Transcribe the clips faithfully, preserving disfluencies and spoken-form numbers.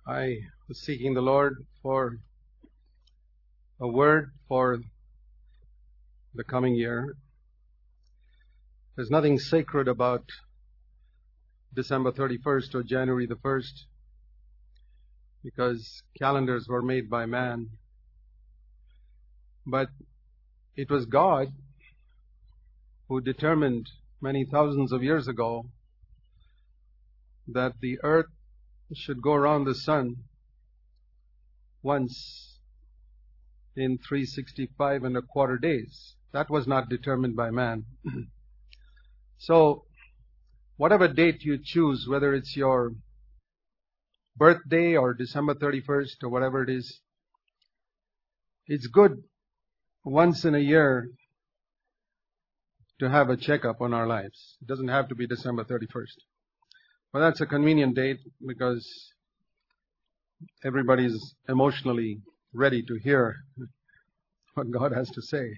I was seeking the Lord for a word for the coming year. There's nothing sacred about December thirty-first or January the first, because calendars were made by man. But it was God who determined many thousands of years ago that the earth should go around the sun once in three hundred sixty-five and a quarter days. That was not determined by man. So, whatever date you choose, whether it's your birthday or December thirty-first or whatever it is, it's good once in a year to have a checkup on our lives. It doesn't have to be December thirty-first. But that's a convenient date because everybody's emotionally ready to hear what God has to say.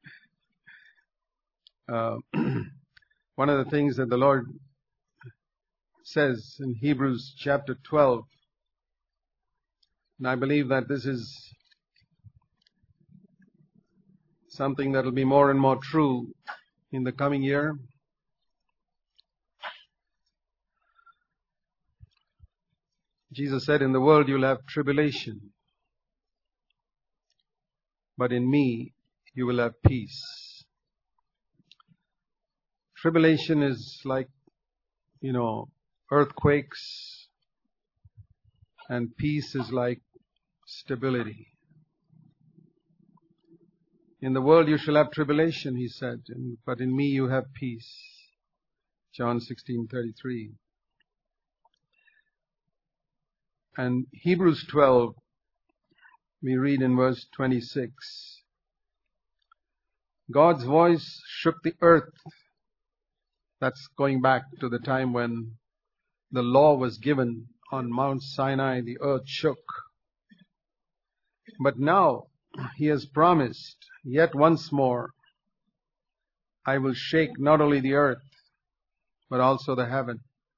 Uh, one of the things that the Lord says in Hebrews chapter twelve, and I believe that this is something that will be more and more true in the coming year. Jesus said, in the world you'll have tribulation, but in me you will have peace. Tribulation is like, you know, earthquakes, and peace is like stability. In the world you shall have tribulation, he said, but in me you have peace. John sixteen thirty-three. And Hebrews twelve, we read in verse twenty-six, God's voice shook the earth. That's going back to the time when the law was given on Mount Sinai, the earth shook. But now he has promised, yet once more, I will shake not only the earth, but also the heaven.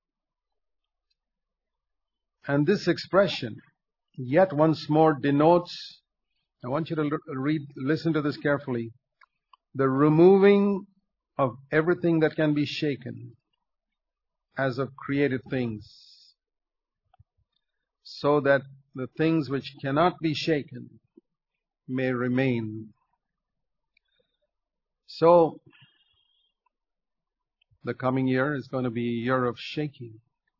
And this expression, yet once more, denotes, I want you to read, listen to this carefully, the removing of everything that can be shaken as of created things, so that the things which cannot be shaken may remain. So, the coming year is going to be a year of shaking.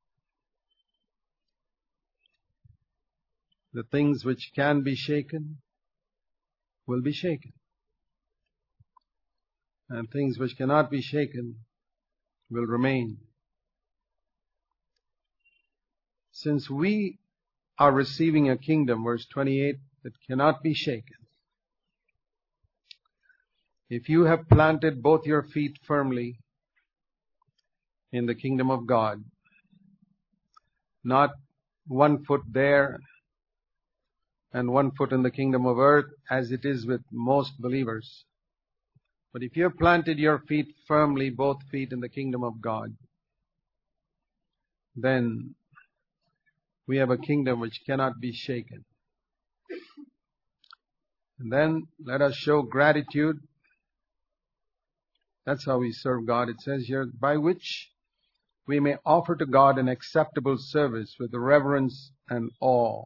The things which can be shaken will be shaken. And things which cannot be shaken will remain. Since we are receiving a kingdom, verse twenty-eight, that cannot be shaken, if you have planted both your feet firmly in the kingdom of God, not one foot there and one foot in the kingdom of earth, as it is with most believers. But if you have planted your feet firmly, both feet in the kingdom of God, then we have a kingdom which cannot be shaken. And then let us show gratitude. That's how we serve God. It says here, by which we may offer to God an acceptable service with reverence and awe.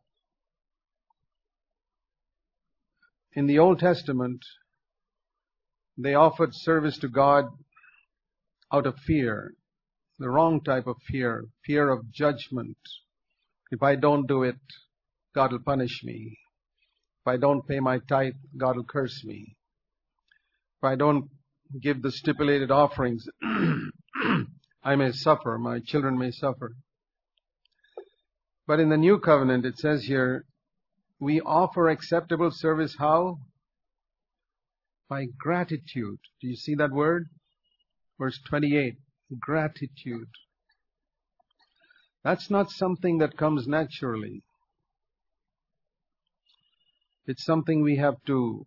In the Old Testament, they offered service to God out of fear, the wrong type of fear, fear of judgment. If I don't do it, God will punish me. If I don't pay my tithe, God will curse me. If I don't give the stipulated offerings, I may suffer, my children may suffer. But in the New Covenant, it says here, we offer acceptable service how? By gratitude. Do you see that word? Verse twenty-eight, gratitude. That's not something that comes naturally. It's something we have to,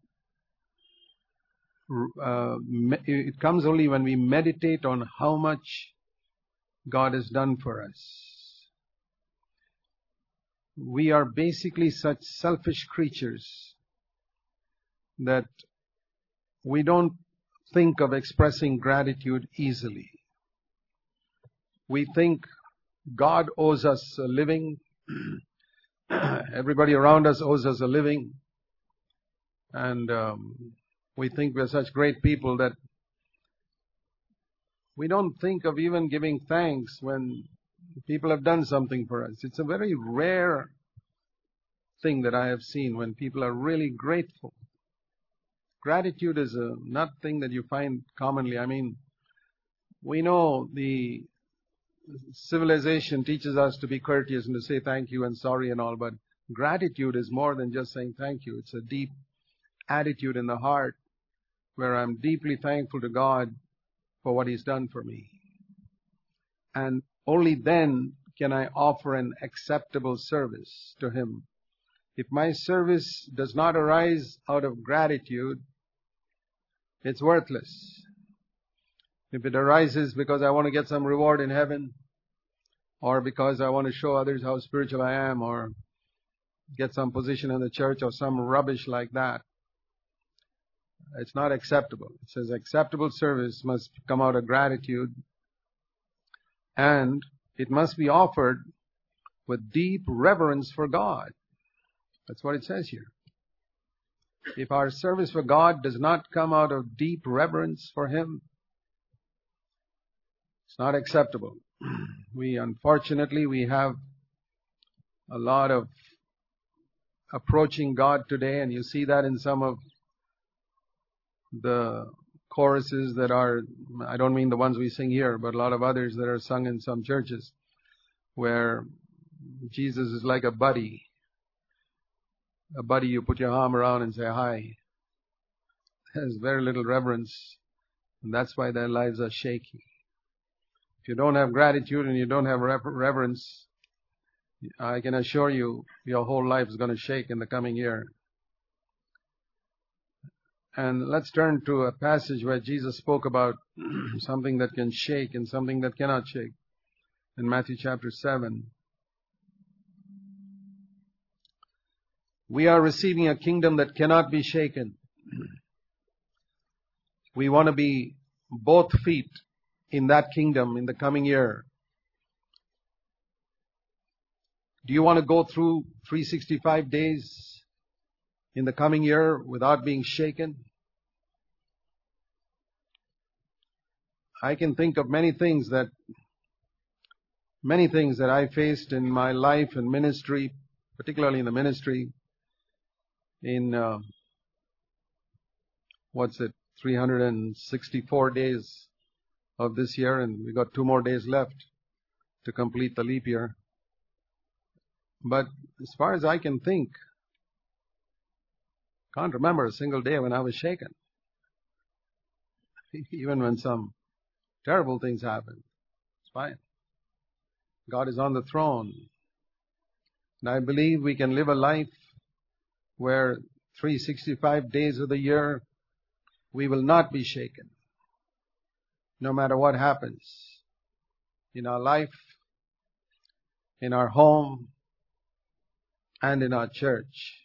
uh, it comes only when we meditate on how much God has done for us. we are basically such selfish creatures that we don't think of expressing gratitude easily. We think God owes us a living. Everybody around us owes us a living. And um, we think we're such great people that we don't think of even giving thanks when people have done something for us. It's a very rare thing that I have seen when people are really grateful. Gratitude is a not thing that you find commonly. I mean, we know the civilization teaches us to be courteous and to say thank you and sorry and all, but gratitude is more than just saying thank you. It's a deep attitude in the heart where I'm deeply thankful to God for what He's done for me. And only then can I offer an acceptable service to Him. If my service does not arise out of gratitude, it's worthless. If it arises because I want to get some reward in heaven, or because I want to show others how spiritual I am, or get some position in the church, or some rubbish like that, it's not acceptable. It says acceptable service must come out of gratitude, and it must be offered with deep reverence for God. That's what it says here. If our service for God does not come out of deep reverence for Him, it's not acceptable. We, unfortunately, we have a lot of approaching God today, and you see that in some of the choruses that are, I don't mean the ones we sing here, but a lot of others that are sung in some churches, where Jesus is like a buddy. A buddy you put your arm around and say hi. There's very little reverence, and that's why their lives are shaky. If you don't have gratitude and you don't have reverence, I can assure you your whole life is going to shake in the coming year. And let's turn to a passage where Jesus spoke about something that can shake and something that cannot shake. In Matthew chapter seven. We are receiving a kingdom that cannot be shaken. We want to be both feet in that kingdom in the coming year. Do you want to go through three hundred sixty-five days in the coming year without being shaken? I can think of many things that many things that I faced in my life and ministry, particularly in the ministry, in uh, what's it, three hundred sixty-four days of this year, and we got two more days left to complete the leap year. But as far as I can think, can't remember a single day when I was shaken. Even when some terrible things happen, it's fine. God is on the throne. And I believe we can live a life where three hundred sixty-five days of the year we will not be shaken, no matter what happens in our life, in our home, and in our church.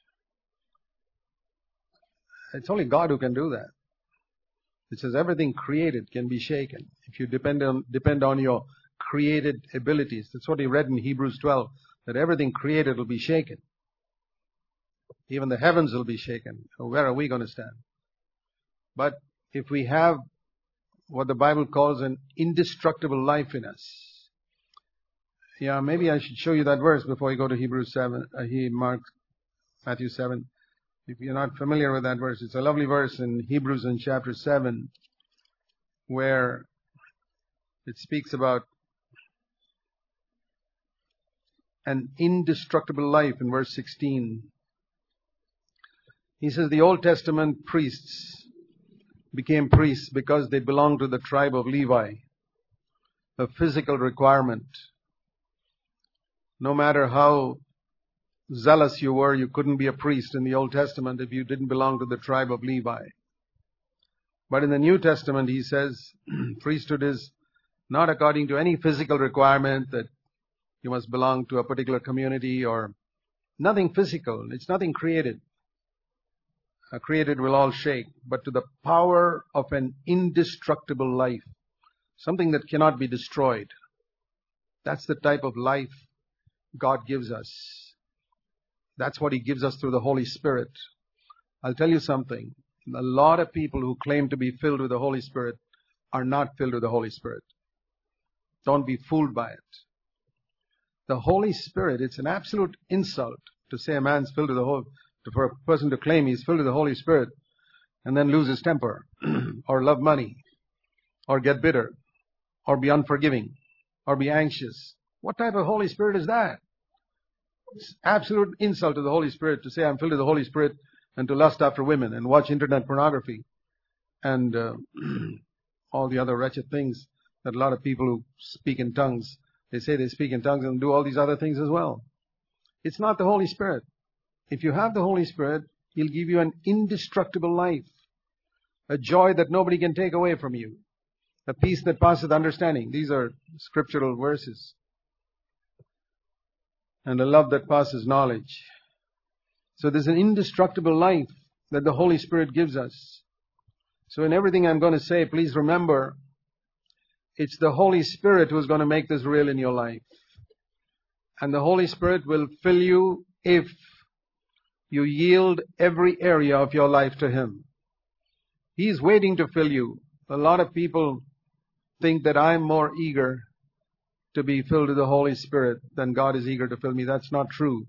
It's only God who can do that. It says everything created can be shaken if you depend on depend on your created abilities. That's what he read in Hebrews twelve, that everything created will be shaken. Even the heavens will be shaken. So where are we going to stand? But if we have what the Bible calls an indestructible life in us, yeah, maybe I should show you that verse before you go to Hebrews seven, uh, he Mark, Matthew seven. If you're not familiar with that verse, it's a lovely verse in Hebrews in chapter seven, where it speaks about an indestructible life in verse sixteen. He says the Old Testament priests became priests because they belonged to the tribe of Levi, a physical requirement. No matter how zealous you were, you couldn't be a priest in the Old Testament if you didn't belong to the tribe of Levi. But in the New Testament, he says, priesthood is not according to any physical requirement that you must belong to a particular community or Nothing physical. It's nothing created. Uh, created will all shake. But to the power of an indestructible life. Something that cannot be destroyed. That's the type of life God gives us. That's what He gives us through the Holy Spirit. I'll tell you something. A lot of people who claim to be filled with the Holy Spirit are not filled with the Holy Spirit. Don't be fooled by it. The Holy Spirit, it's an absolute insult to say a man's filled with the Holy, for a person to claim he's filled with the Holy Spirit and then lose his temper or love money or get bitter or be unforgiving or be anxious. What type of Holy Spirit is that? It's absolute insult to the Holy Spirit to say I'm filled with the Holy Spirit and to lust after women and watch internet pornography and uh, all the other wretched things that a lot of people who speak in tongues, they say they speak in tongues and do all these other things as well. It's not the Holy Spirit. If you have the Holy Spirit, He'll give you an indestructible life, a joy that nobody can take away from you, a peace that passeth understanding. These are scriptural verses. And a love that passes knowledge. So there's an indestructible life that the Holy Spirit gives us. So in everything I'm going to say, please remember, it's the Holy Spirit who's going to make this real in your life. And the Holy Spirit will fill you if you yield every area of your life to Him. He's waiting to fill you. A lot of people think that I'm more eager to be filled with the Holy Spirit than God is eager to fill me. That's not true.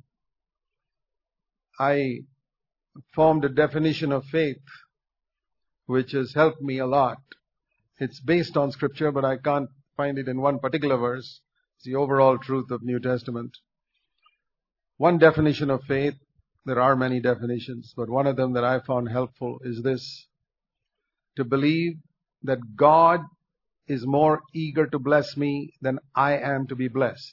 I formed a definition of faith which has helped me a lot. It's based on Scripture, but I can't find it in one particular verse. It's the overall truth of New Testament. One definition of faith, there are many definitions, but one of them that I found helpful is this: to believe that God is more eager to bless me than I am to be blessed.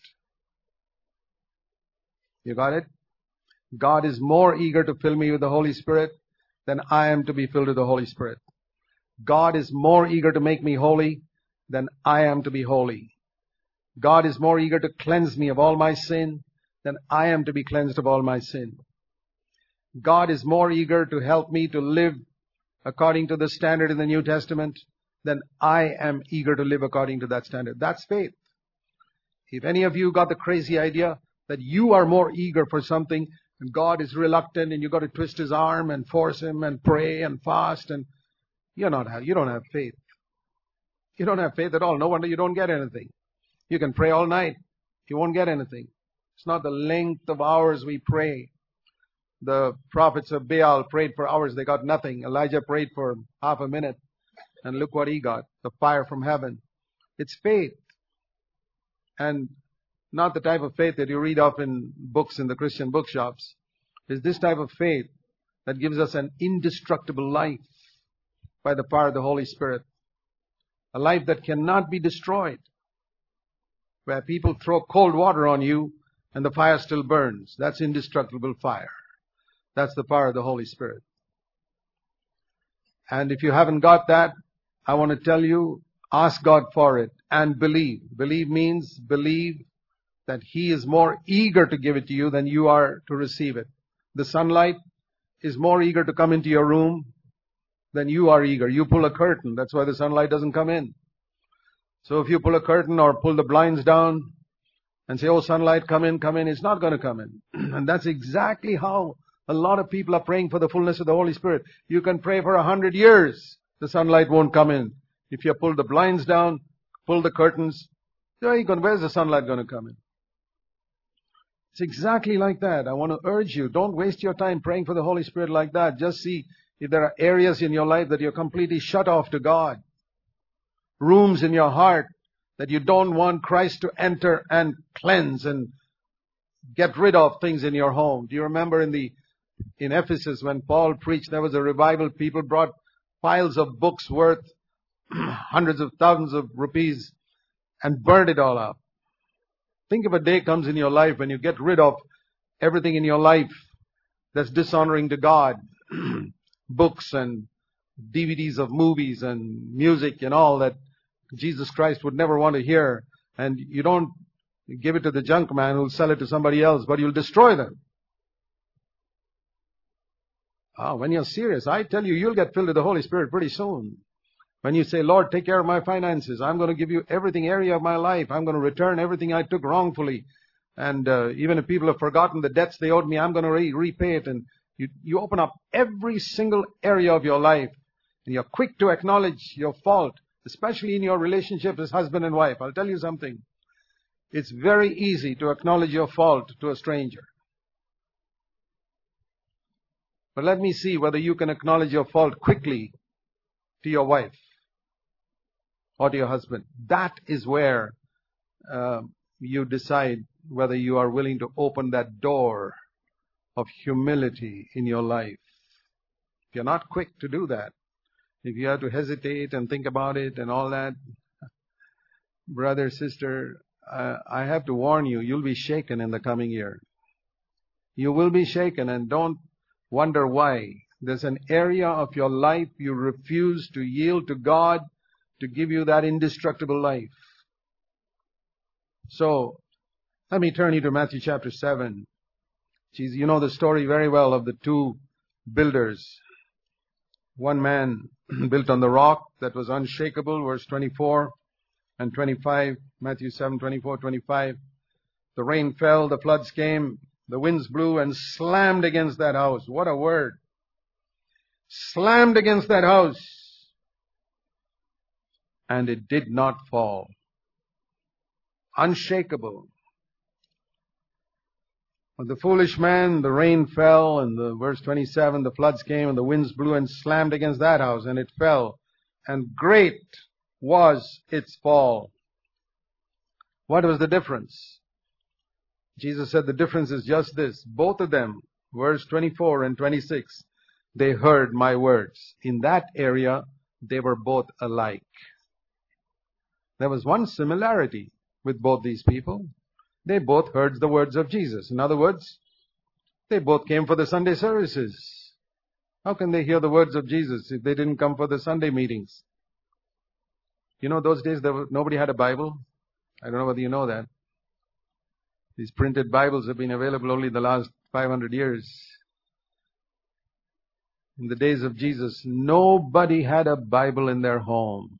You got it? God is more eager to fill me with the Holy Spirit than I am to be filled with the Holy Spirit. God is more eager to make me holy than I am to be holy. God is more eager to cleanse me of all my sin than I am to be cleansed of all my sin. God is more eager to help me to live according to the standard in the New Testament than I am eager to live according to that standard. That's faith. If any of you got the crazy idea that you are more eager for something and God is reluctant and you got to twist His arm and force Him and pray and fast, and you're not, you don't have faith. You don't have faith at all. No wonder you don't get anything. You can pray all night. You won't get anything. It's not the length of hours we pray. The prophets of Baal prayed for hours. They got nothing. Elijah prayed for half a minute. And look what he got. The fire from heaven. It's faith. And not the type of faith that you read of in books in the Christian bookshops. It's this type of faith that gives us an indestructible life by the power of the Holy Spirit. A life that cannot be destroyed. Where people throw cold water on you and the fire still burns. That's indestructible fire. That's the power of the Holy Spirit. And if you haven't got that, I want to tell you, ask God for it and believe. Believe means believe that He is more eager to give it to you than you are to receive it. The sunlight is more eager to come into your room than you are eager. You pull a curtain. That's why the sunlight doesn't come in. So if you pull a curtain or pull the blinds down and say, oh, sunlight, come in, come in, it's not going to come in. And that's exactly how a lot of people are praying for the fullness of the Holy Spirit. You can pray for a hundred years. The sunlight won't come in. If you pull the blinds down, pull the curtains, where's the sunlight going to come in? It's exactly like that. I want to urge you, don't waste your time praying for the Holy Spirit like that. Just see if there are areas in your life that you're completely shut off to God. Rooms in your heart that you don't want Christ to enter and cleanse and get rid of things in your home. Do you remember in the in Ephesus when Paul preached, there was a revival. People brought piles of books worth hundreds of thousands of rupees and burned it all up. Think if a day comes in your life when you get rid of everything in your life that's dishonoring to God. Books and D V Ds of movies and music and all that Jesus Christ would never want to hear. And you don't give it to the junk man who'll sell it to somebody else, but you'll destroy them. Ah, when you're serious, I tell you, you'll get filled with the Holy Spirit pretty soon. When you say, Lord, take care of my finances. I'm going to give you everything area of my life. I'm going to return everything I took wrongfully. And uh, even if people have forgotten the debts they owed me, I'm going to re- repay it. And you, you open up every single area of your life. And you're quick to acknowledge your fault, especially in your relationship as husband and wife. I'll tell you something. It's very easy to acknowledge your fault to a stranger. But let me see whether you can acknowledge your fault quickly to your wife or to your husband. That is where uh, you decide whether you are willing to open that door of humility in your life. If you're not quick to do that, if you have to hesitate and think about it and all that, brother, sister, uh, I have to warn you, you'll be shaken in the coming year. You will be shaken, and don't wonder why. There's an area of your life you refuse to yield to God to give you that indestructible life. So, let me turn you to Matthew chapter seven. Geez, you know the story very well of the two builders. One man built on the rock that was unshakable, verse twenty-four and twenty-five, Matthew seven, twenty-four, twenty-five. The rain fell, the floods came, the winds blew and slammed against that house. What a word. Slammed against that house. And it did not fall. Unshakable. But the foolish man, the rain fell, and the verse twenty-seven, the floods came, and the winds blew and slammed against that house, and it fell. And great was its fall. What was the difference? Jesus said the difference is just this. Both of them, verse twenty-four and twenty-six, they heard my words. In that area, they were both alike. There was one similarity with both these people. They both heard the words of Jesus. In other words, they both came for the Sunday services. How can they hear the words of Jesus if they didn't come for the Sunday meetings? You know, those days there was, nobody had a Bible. I don't know whether you know that. These printed Bibles have been available only the last five hundred years. In the days of Jesus, nobody had a Bible in their home.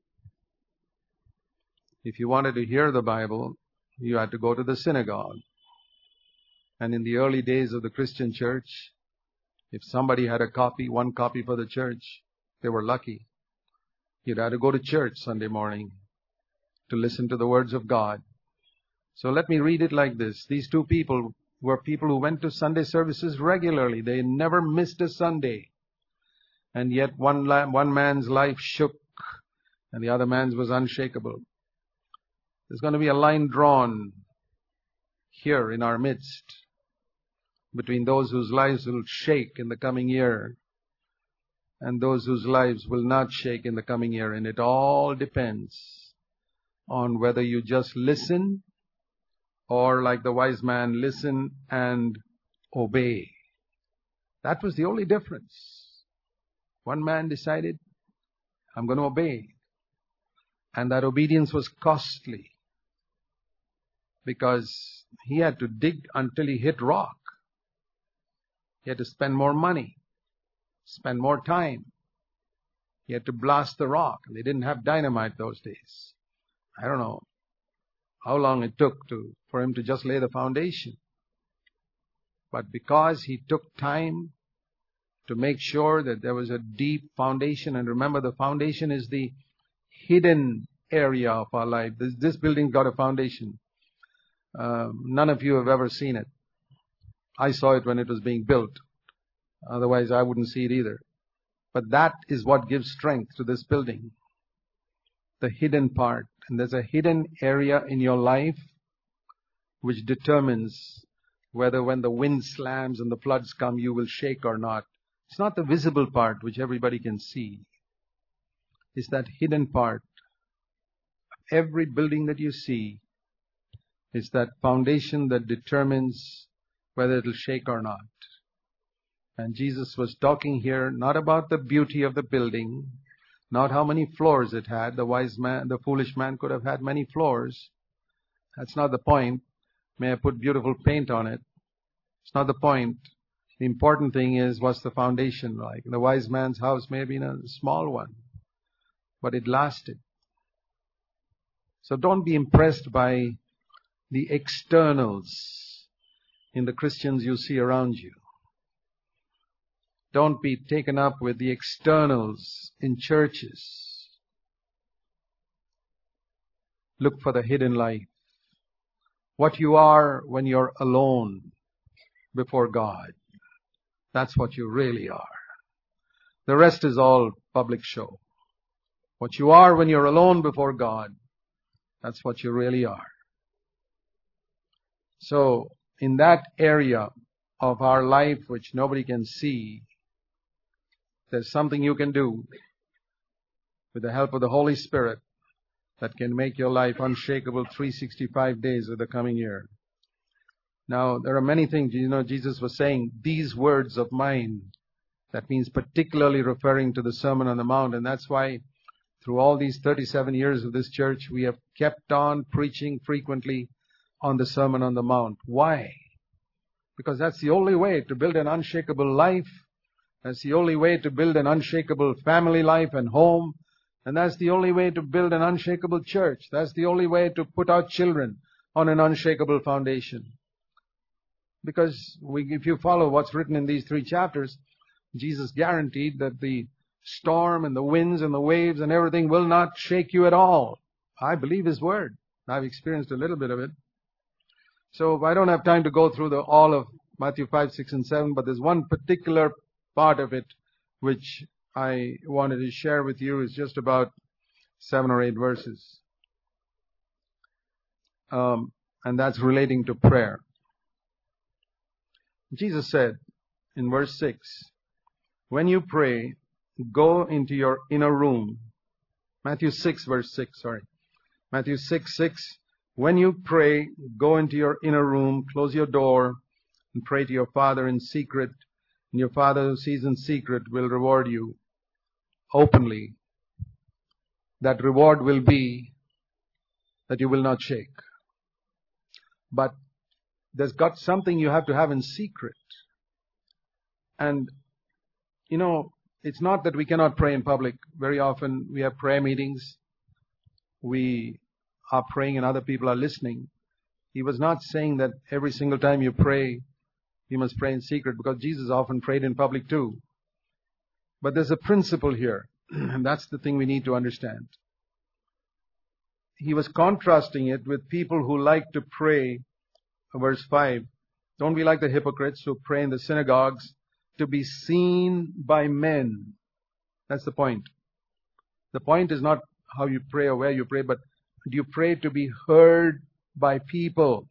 If you wanted to hear the Bible, you had to go to the synagogue. And in the early days of the Christian church, if somebody had a copy, one copy for the church, they were lucky. You'd have to go to church Sunday morning to listen to the words of God. So let me read it like this. These two people were people who went to Sunday services regularly. They never missed a Sunday. And yet one, one man's life shook and the other man's was unshakable. There's going to be a line drawn here in our midst between those whose lives will shake in the coming year and those whose lives will not shake in the coming year. And it all depends on whether you just listen or, like the wise man, listen and obey. That was the only difference. One man decided, I'm going to obey. And that obedience was costly, because he had to dig until he hit rock. He had to spend more money, spend more time. He had to blast the rock. They didn't have dynamite those days. I don't know how long it took to for him to just lay the foundation. But because he took time to make sure that there was a deep foundation, and remember, the foundation is the hidden area of our life. This, this building's got a foundation. Um, none of you have ever seen it. I saw it when it was being built. Otherwise, I wouldn't see it either. But that is what gives strength to this building. The hidden part. And there's a hidden area in your life which determines whether when the wind slams and the floods come, you will shake or not. It's not the visible part which everybody can see. It's that hidden part. Every building that you see is that foundation that determines whether it'll shake or not. And Jesus was talking here not about the beauty of the building, not how many floors it had. The wise man, the foolish man could have had many floors. That's not the point. May I put beautiful paint on it? It's not the point. The important thing is, what's the foundation like? The wise man's house may have been a small one, but it lasted. So don't be impressed by the externals in the Christians you see around you. Don't be taken up with the externals in churches. Look for the hidden life. What you are when you're alone before God. That's what you really are. The rest is all public show. What you are when you're alone before God, that's what you really are. So, in that area of our life which nobody can see, there's something you can do with the help of the Holy Spirit that can make your life unshakable three hundred sixty-five days of the coming year. Now, there are many things, you know, Jesus was saying, these words of mine. That means particularly referring to the Sermon on the Mount. And that's why through all these thirty-seven years of this church, we have kept on preaching frequently on the Sermon on the Mount. Why? Because that's the only way to build an unshakable life. That's the only way to build an unshakable family life and home. And that's the only way to build an unshakable church. That's the only way to put our children on an unshakable foundation. Because we, if you follow what's written in these three chapters, Jesus guaranteed that the storm and the winds and the waves and everything will not shake you at all. I believe His word. I've experienced a little bit of it. So I don't have time to go through the, all of Matthew five, six, and seven, but there's one particular part of it which I wanted to share with you. Is just about seven or eight verses. Um, and that's relating to prayer. Jesus said in verse six, when you pray, go into your inner room. Matthew six, verse six, sorry. Matthew six, six. When you pray, go into your inner room, close your door, and pray to your Father in secret. And your Father who sees in secret will reward you openly. That reward will be that you will not shake. But there's got something you have to have in secret. And, you know, it's not that we cannot pray in public. Very often we have prayer meetings. We are praying and other people are listening. He was not saying that every single time you pray, you must pray in secret, because Jesus often prayed in public too. But there's a principle here, and that's the thing we need to understand. He was contrasting it with people who like to pray, verse five, don't be like the hypocrites who pray in the synagogues to be seen by men. That's the point. The point is not how you pray or where you pray, but do you pray to be heard by people,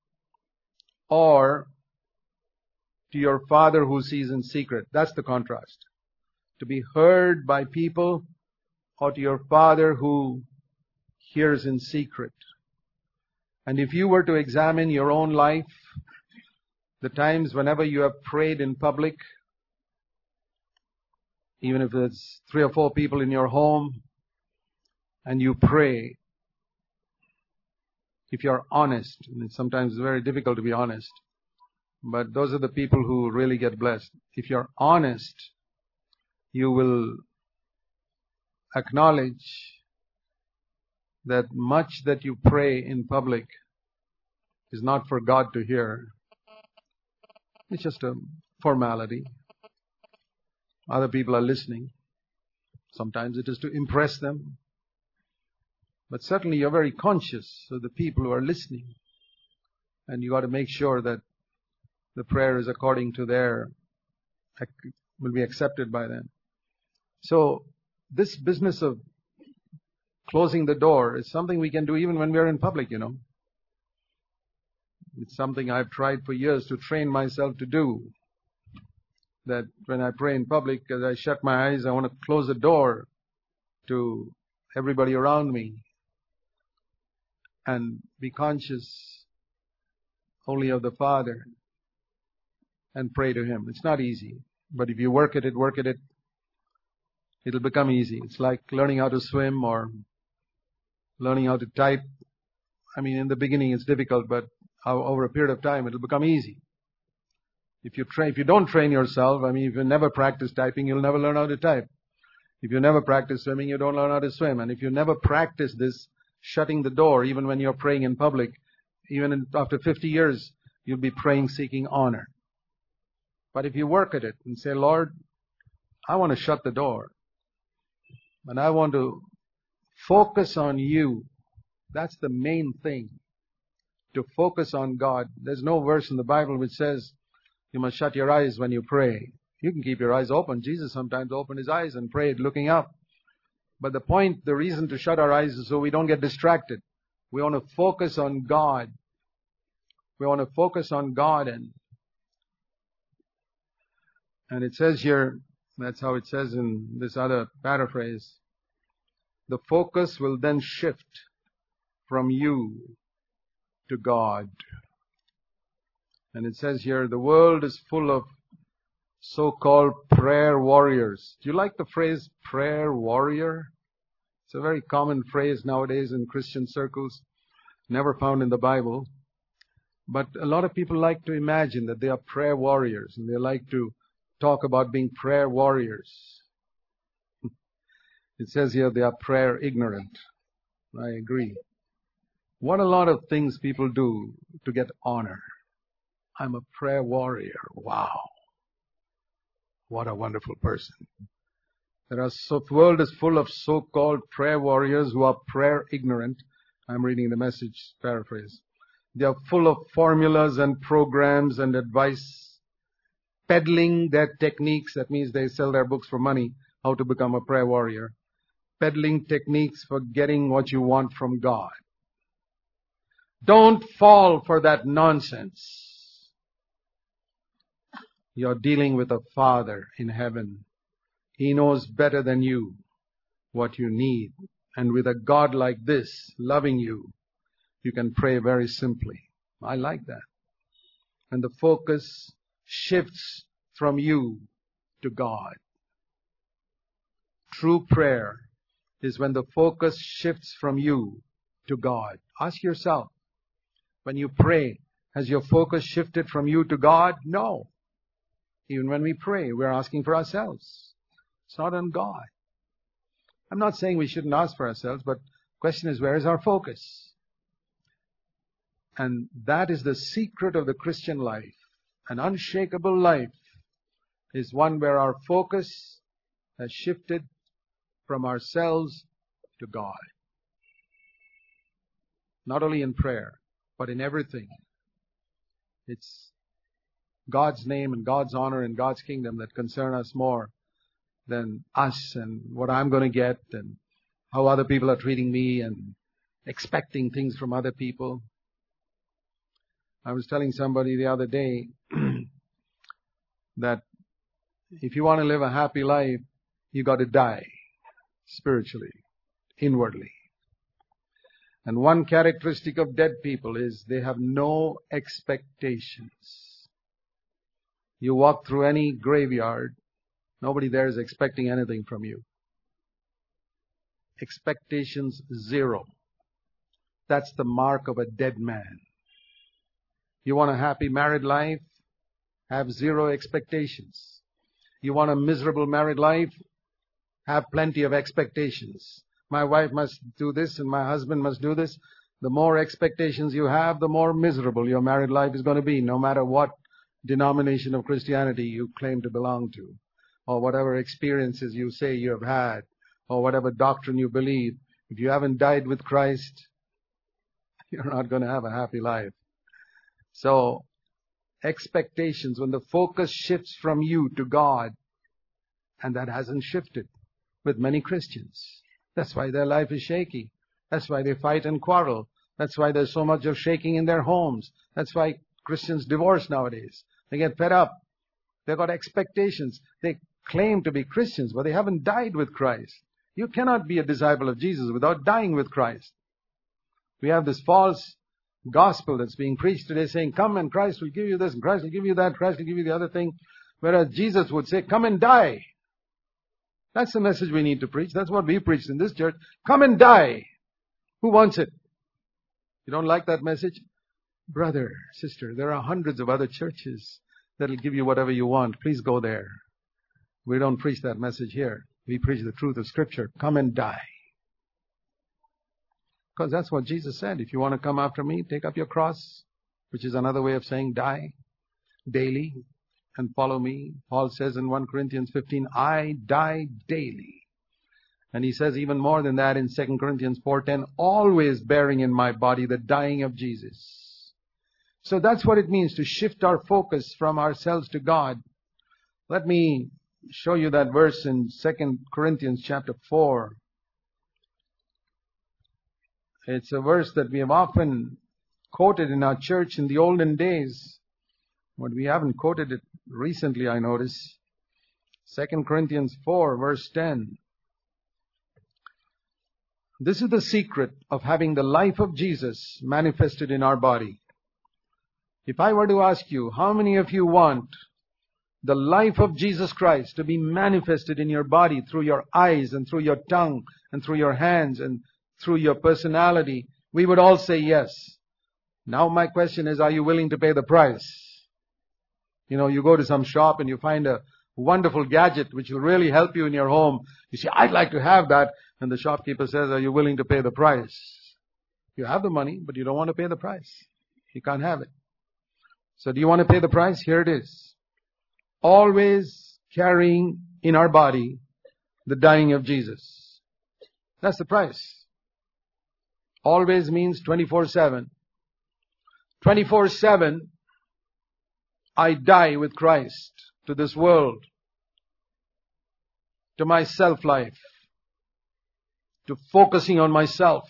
or to your Father who sees in secret? That's the contrast. To be heard by people, or to your Father who hears in secret. And if you were to examine your own life, the times whenever you have prayed in public, even if it's three or four people in your home, and you pray, if you're honest, and it's sometimes very difficult to be honest, but those are the people who really get blessed. If you're honest, you will acknowledge that much that you pray in public is not for God to hear. It's just a formality. Other people are listening. Sometimes it is to impress them. But certainly you're very conscious of the people who are listening. And you got to make sure that the prayer is according to their, will be accepted by them. So this business of closing the door is something we can do even when we're in public, you know. It's something I've tried for years to train myself to do. That when I pray in public, as I shut my eyes, I want to close the door to everybody around me and be conscious only of the Father and pray to Him. It's not easy, but if you work at it, work at it, it'll become easy. It's like learning how to swim or learning how to type. I mean, in the beginning it's difficult, but over a period of time it'll become easy. If you train, if you don't train yourself, I mean, if you never practice typing, you'll never learn how to type. If you never practice swimming, you don't learn how to swim. And if you never practice this, shutting the door, even when you're praying in public, even in, after fifty years, you'll be praying seeking honor. But if you work at it and say, Lord, I want to shut the door, and I want to focus on you. That's the main thing. To focus on God. There's no verse in the Bible which says you must shut your eyes when you pray. You can keep your eyes open. Jesus sometimes opened his eyes and prayed looking up. But the point, the reason to shut our eyes is so we don't get distracted. We want to focus on God. We want to focus on God. And, and it says here, that's how it says in this other paraphrase, the focus will then shift from you to God. And it says here, the world is full of so-called prayer warriors. Do you like the phrase prayer warrior? It's a very common phrase nowadays in Christian circles, never found in the Bible. But a lot of people like to imagine that they are prayer warriors, and they like to talk about being prayer warriors. It says here they are prayer ignorant. I agree. What a lot of things people do to get honor. I'm a prayer warrior. Wow. What a wonderful person. There are so, the world is full of so-called prayer warriors who are prayer ignorant. I'm reading the Message paraphrase. They are full of formulas and programs and advice, peddling their techniques. That means they sell their books for money, how to become a prayer warrior. Peddling techniques for getting what you want from God. Don't fall for that nonsense. You're dealing with a Father in heaven. He knows better than you what you need. And with a God like this, loving you, you can pray very simply. I like that. And the focus shifts from you to God. True prayer is when the focus shifts from you to God. Ask yourself, when you pray, has your focus shifted from you to God? No. Even when we pray, we're asking for ourselves. It's not on God. I'm not saying we shouldn't ask for ourselves, but the question is, where is our focus? And that is the secret of the Christian life. An unshakable life is one where our focus has shifted from ourselves to God. Not only in prayer, but in everything. It's God's name and God's honor and God's kingdom that concern us more than us and what I'm going to get and how other people are treating me and expecting things from other people. I was telling somebody the other day that if you want to live a happy life, you got to die spiritually, inwardly. And one characteristic of dead people is they have no expectations. You walk through any graveyard, nobody there is expecting anything from you. Expectations zero. That's the mark of a dead man. You want a happy married life? Have zero expectations. You want a miserable married life? Have plenty of expectations. My wife must do this and my husband must do this. The more expectations you have, the more miserable your married life is going to be, no matter what denomination of Christianity you claim to belong to, or whatever experiences you say you have had, or whatever doctrine you believe. If you haven't died with Christ, you're not going to have a happy life. So, expectations, when the focus shifts from you to God, and that hasn't shifted with many Christians. That's why their life is shaky. That's why they fight and quarrel. That's why there's so much of shaking in their homes. That's why Christians divorce nowadays. They get fed up. They've got expectations. They claim to be Christians, but they haven't died with Christ. You cannot be a disciple of Jesus without dying with Christ. We have this false gospel that's being preached today saying, come and Christ will give you this, and Christ will give you that, Christ will give you the other thing. Whereas Jesus would say, come and die. That's the message we need to preach. That's what we preached in this church. Come and die. Who wants it? You don't like that message? Brother, sister, there are hundreds of other churches that'll give you whatever you want. Please go there. We don't preach that message here. We preach the truth of Scripture. Come and die. Because that's what Jesus said. If you want to come after me, take up your cross, which is another way of saying die daily and follow me. Paul says in First Corinthians fifteen, I die daily. And he says even more than that in Second Corinthians four ten, always bearing in my body the dying of Jesus. So that's what it means to shift our focus from ourselves to God. Let me show you that verse in Second Corinthians chapter four. It's a verse that we have often quoted in our church in the olden days, but we haven't quoted it recently, I notice. Second Corinthians four, verse ten. This is the secret of having the life of Jesus manifested in our body. If I were to ask you, how many of you want the life of Jesus Christ to be manifested in your body through your eyes and through your tongue and through your hands and through your personality? We would all say yes. Now my question is, are you willing to pay the price? You know, you go to some shop and you find a wonderful gadget which will really help you in your home. You say, I'd like to have that. And the shopkeeper says, are you willing to pay the price? You have the money, but you don't want to pay the price. You can't have it. So do you want to pay the price? Here it is. Always carrying in our body the dying of Jesus. That's the price. Always means twenty-four seven. twenty-four seven, I die with Christ to this world, to my self-life, to focusing on myself.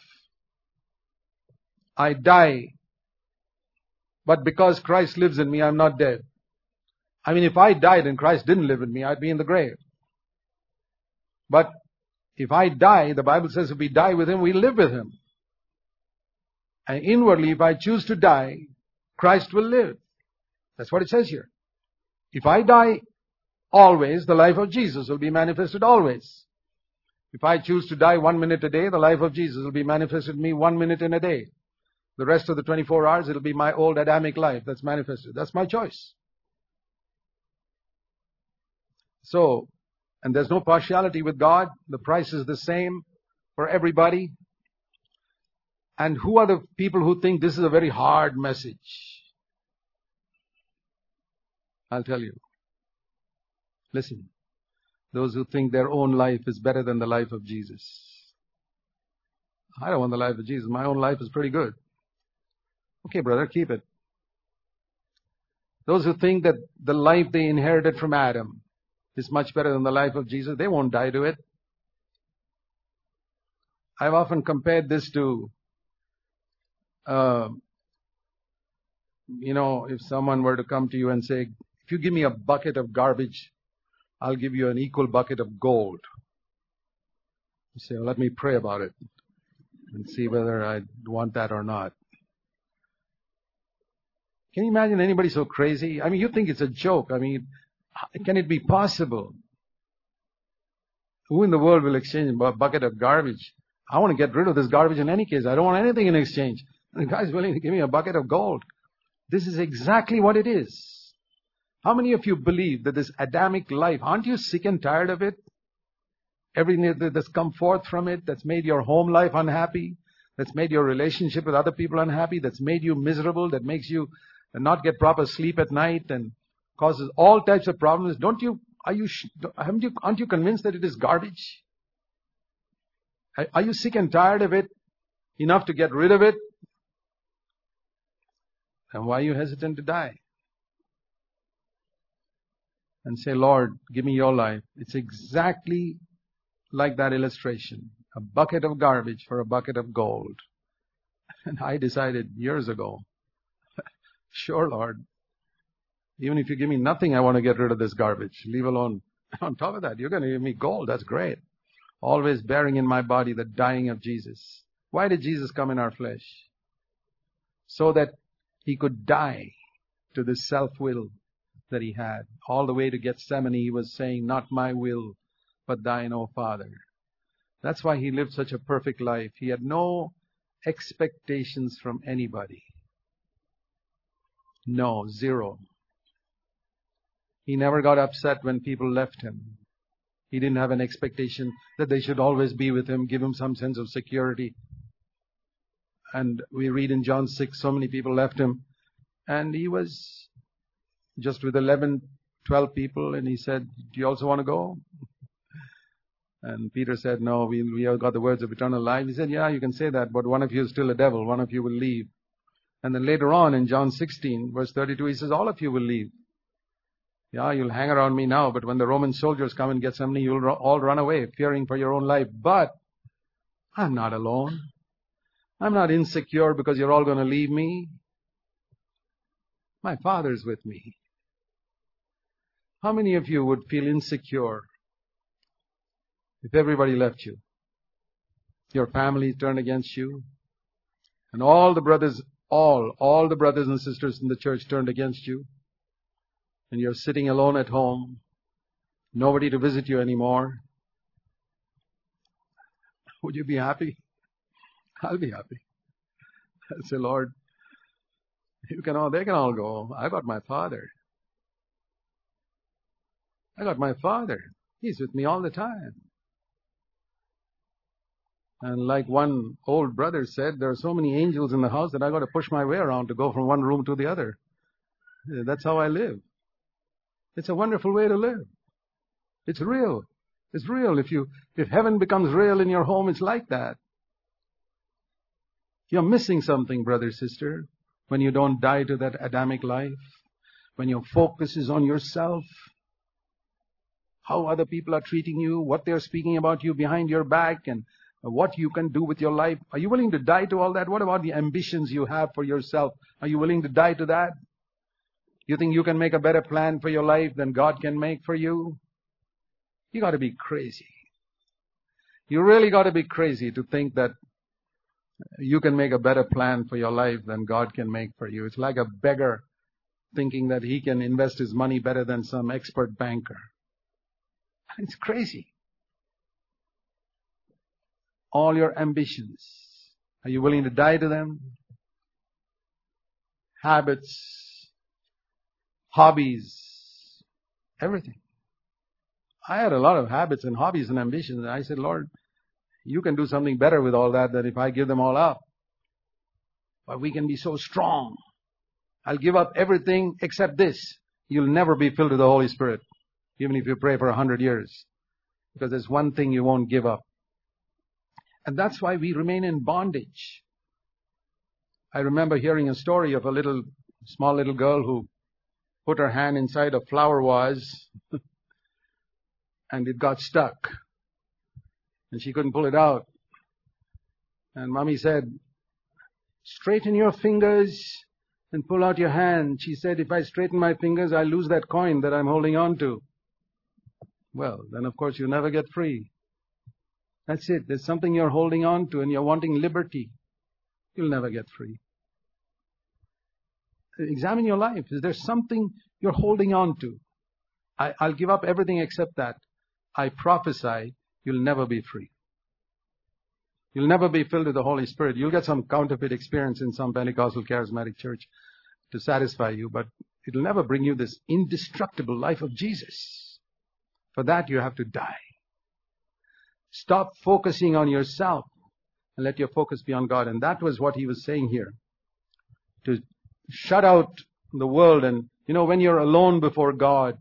I die. But because Christ lives in me, I'm not dead. I mean, if I died and Christ didn't live in me, I'd be in the grave. But if I die, the Bible says if we die with Him, we live with Him. And inwardly, if I choose to die, Christ will live. That's what it says here. If I die always, the life of Jesus will be manifested always. If I choose to die one minute a day, the life of Jesus will be manifested in me one minute in a day. The rest of the twenty-four hours, it'll be my old Adamic life that's manifested. That's my choice. So, and there's no partiality with God. The price is the same for everybody. And who are the people who think this is a very hard message? I'll tell you. Listen. Those who think their own life is better than the life of Jesus. I don't want the life of Jesus. My own life is pretty good. Okay, brother, keep it. Those who think that the life they inherited from Adam is much better than the life of Jesus, they won't die to it. I've often compared this to, uh, you know, if someone were to come to you and say, if you give me a bucket of garbage, I'll give you an equal bucket of gold. You say, well, let me pray about it and see whether I want that or not. Can you imagine anybody so crazy? I mean, you think it's a joke. I mean, can it be possible? Who in the world will exchange a bucket of garbage? I want to get rid of this garbage in any case. I don't want anything in exchange. And the guy's willing to give me a bucket of gold. This is exactly what it is. How many of you believe that this Adamic life, aren't you sick and tired of it? Everything that's come forth from it, that's made your home life unhappy, that's made your relationship with other people unhappy, that's made you miserable, that makes you not get proper sleep at night and causes all types of problems. Don't you, are you, haven't you, aren't you convinced that it is garbage? Are you sick and tired of it enough to get rid of it? And why are you hesitant to die? And say, Lord, give me your life. It's exactly like that illustration. A bucket of garbage for a bucket of gold. And I decided years ago, sure, Lord, even if you give me nothing, I want to get rid of this garbage. Leave alone. On top of that, you're going to give me gold. That's great. Always bearing in my body the dying of Jesus. Why did Jesus come in our flesh? So that He could die to the self-will that He had. All the way to Gethsemane, He was saying, not my will, but thine, O Father. That's why He lived such a perfect life. He had no expectations from anybody. No, zero. He never got upset when people left him. He didn't have an expectation that they should always be with him, give him some sense of security. And we read in John six, so many people left him. And he was just with eleven, twelve people, and he said, do you also want to go? And Peter said, no, we, we have got the words of eternal life. He said, yeah, you can say that, but one of you is still a devil. One of you will leave. And then later on in John sixteen, verse thirty-two, he says, all of you will leave. Yeah, you'll hang around me now, but when the Roman soldiers come and get something, you'll all run away, fearing for your own life. But I'm not alone. I'm not insecure because you're all going to leave me. My Father's with me. How many of you would feel insecure if everybody left you? Your family turned against you. And all the brothers, all, all the brothers and sisters in the church turned against you. And you're sitting alone at home. Nobody to visit you anymore. Would you be happy? I'll be happy. I'll say, Lord, you can all, they can all go. I got my Father. I got my Father. He's with me all the time. And like one old brother said, there are so many angels in the house that I got to push my way around to go from one room to the other. That's how I live. It's a wonderful way to live. It's real. It's real. If you, if heaven becomes real in your home, it's like that. You're missing something, brother, sister, when you don't die to that Adamic life, when your focus is on yourself, how other people are treating you, what they're speaking about you behind your back, and what you can do with your life. Are you willing to die to all that? What about the ambitions you have for yourself? Are you willing to die to that? You think you can make a better plan for your life than God can make for you? You got to be crazy. You really got to be crazy to think that you can make a better plan for your life than God can make for you. It's like a beggar thinking that he can invest his money better than some expert banker. It's crazy. All your ambitions, are you willing to die to them? Habits, hobbies, everything. I had a lot of habits and hobbies and ambitions, and I said, Lord, you can do something better with all that than if I give them all up. But we can be so strong. I'll give up everything except this. You'll never be filled with the Holy Spirit, even if you pray for a hundred years. Because there's one thing you won't give up. And that's why we remain in bondage. I remember hearing a story of a little, small little girl who put her hand inside a flower vase and it got stuck. And she couldn't pull it out. And mommy said, straighten your fingers and pull out your hand. She said, if I straighten my fingers, I lose that coin that I'm holding on to. Well, then of course you never get free. That's it. There's something you're holding on to and you're wanting liberty. You'll never get free. Examine your life. Is there something you're holding on to? I, I'll give up everything except that. I prophesy you'll never be free. You'll never be filled with the Holy Spirit. You'll get some counterfeit experience in some Pentecostal charismatic church to satisfy you, but it'll never bring you this indestructible life of Jesus. For that you have to die. Stop focusing on yourself and let your focus be on God. And that was what he was saying here. To shut out the world. And, you know, when you're alone before God,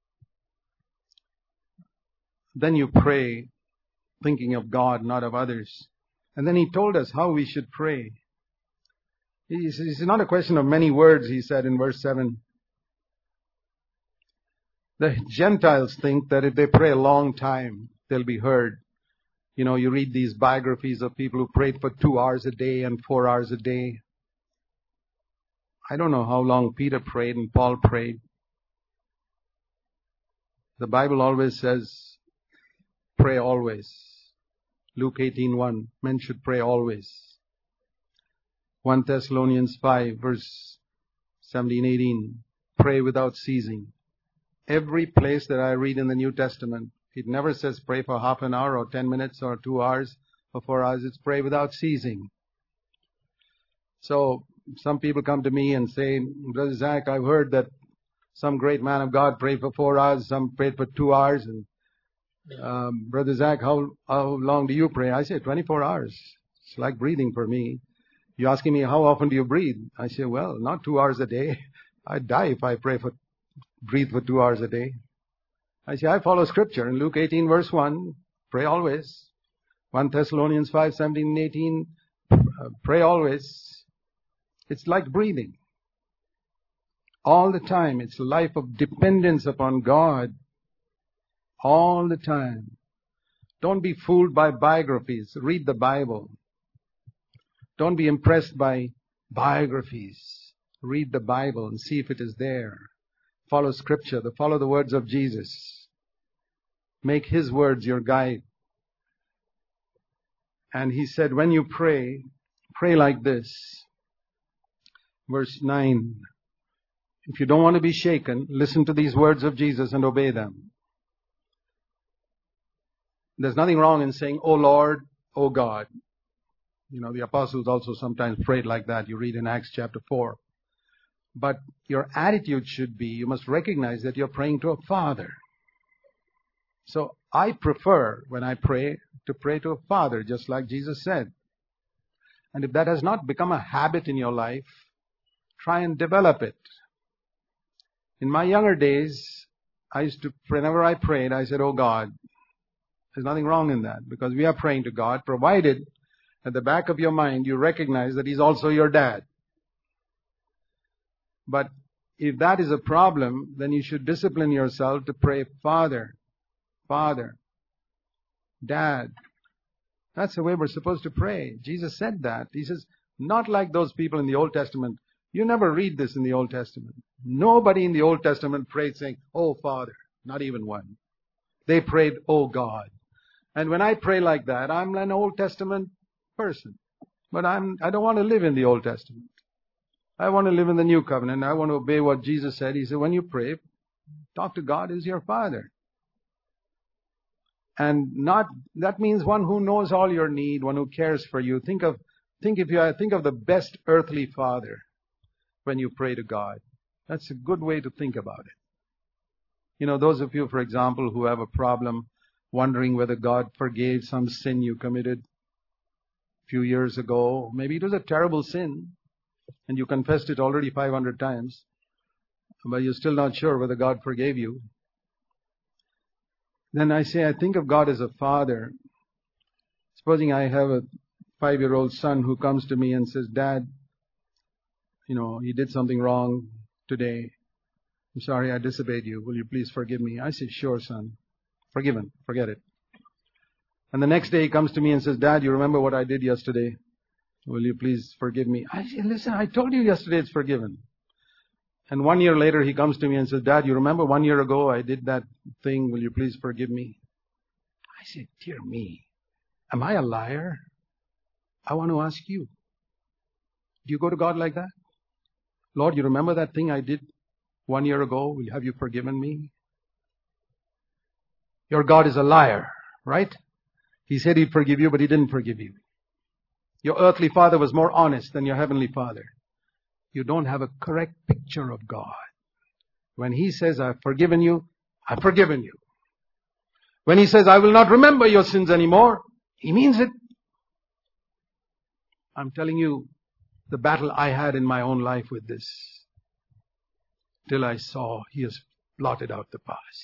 then you pray thinking of God, not of others. And then he told us how we should pray. It's not a question of many words, he said in verse seven. The Gentiles think that if they pray a long time, they'll be heard. You know, you read these biographies of people who prayed for two hours a day and four hours a day. I don't know how long Peter prayed and Paul prayed. The Bible always says, pray always. Luke eighteen one, men should pray always. First Thessalonians five, verse seventeen eighteen, pray without ceasing. Every place that I read in the New Testament, it never says pray for half an hour or ten minutes or two hours or four hours. It's pray without ceasing. So some people come to me and say, Brother Zach, I've heard that some great man of God prayed for four hours, some prayed for two hours. And um, Brother Zach, how, how long do you pray? I say twenty-four hours. It's like breathing for me. You're asking me, how often do you breathe? I say, well, not two hours a day. I'd die if I pray for, breathe for two hours a day. I say, I follow scripture. In Luke eighteen verse one, pray always. First Thessalonians five, seventeen and eighteen, uh, pray always. It's like breathing. All the time. It's a life of dependence upon God. All the time. Don't be fooled by biographies. Read the Bible. Don't be impressed by biographies. Read the Bible and see if it is there. Follow scripture. Follow the words of Jesus. Make His words your guide. And He said, when you pray, pray like this. Verse nine. If you don't want to be shaken, listen to these words of Jesus and obey them. There's nothing wrong in saying, O Lord, O God. You know, the apostles also sometimes prayed like that. You read in Acts chapter four. But your attitude should be, you must recognize that you're praying to a Father. So I prefer, when I pray, to pray to a Father, just like Jesus said. And if that has not become a habit in your life, try and develop it. In my younger days, I used to, whenever I prayed, I said, oh God. There's nothing wrong in that, because we are praying to God, provided at the back of your mind you recognize that He's also your dad. But if that is a problem, then you should discipline yourself to pray, Father, Father, Dad. That's the way we're supposed to pray. Jesus said that. He says, not like those people in the Old Testament. You never read this in the Old Testament. Nobody in the Old Testament prayed saying, oh Father. Not even one. They prayed, oh God. And when I pray like that, I'm an Old Testament person. But I'm, I don't want to live in the Old Testament. I want to live in the New Covenant. I want to obey what Jesus said. He said, when you pray, talk to God as your Father. And not, that means one who knows all your need, one who cares for you. Think of, think if you, think of the best earthly father when you pray to God. That's a good way to think about it. You know, those of you, for example, who have a problem wondering whether God forgave some sin you committed a few years ago. Maybe it was a terrible sin and you confessed it already five hundred times, but you're still not sure whether God forgave you. Then I say, I think of God as a father. Supposing I have a five-year-old son who comes to me and says, Dad, you know, he did something wrong today. I'm sorry I disobeyed you. Will you please forgive me? I say, sure, son. Forgiven. Forget it. And the next day he comes to me and says, Dad, you remember what I did yesterday? Will you please forgive me? I say, listen, I told you yesterday it's forgiven. And one year later he comes to me and says, Dad, you remember one year ago I did that thing. Will you please forgive me? I say, dear me, am I a liar? I want to ask you. Do you go to God like that? Lord, you remember that thing I did one year ago? Will have you forgiven me? Your God is a liar, right? He said He'd forgive you, but He didn't forgive you. Your earthly father was more honest than your heavenly Father. You don't have a correct picture of God. When He says, I've forgiven you, I've forgiven you. When He says, I will not remember your sins anymore, He means it. I'm telling you the battle I had in my own life with this. Till I saw He has blotted out the past.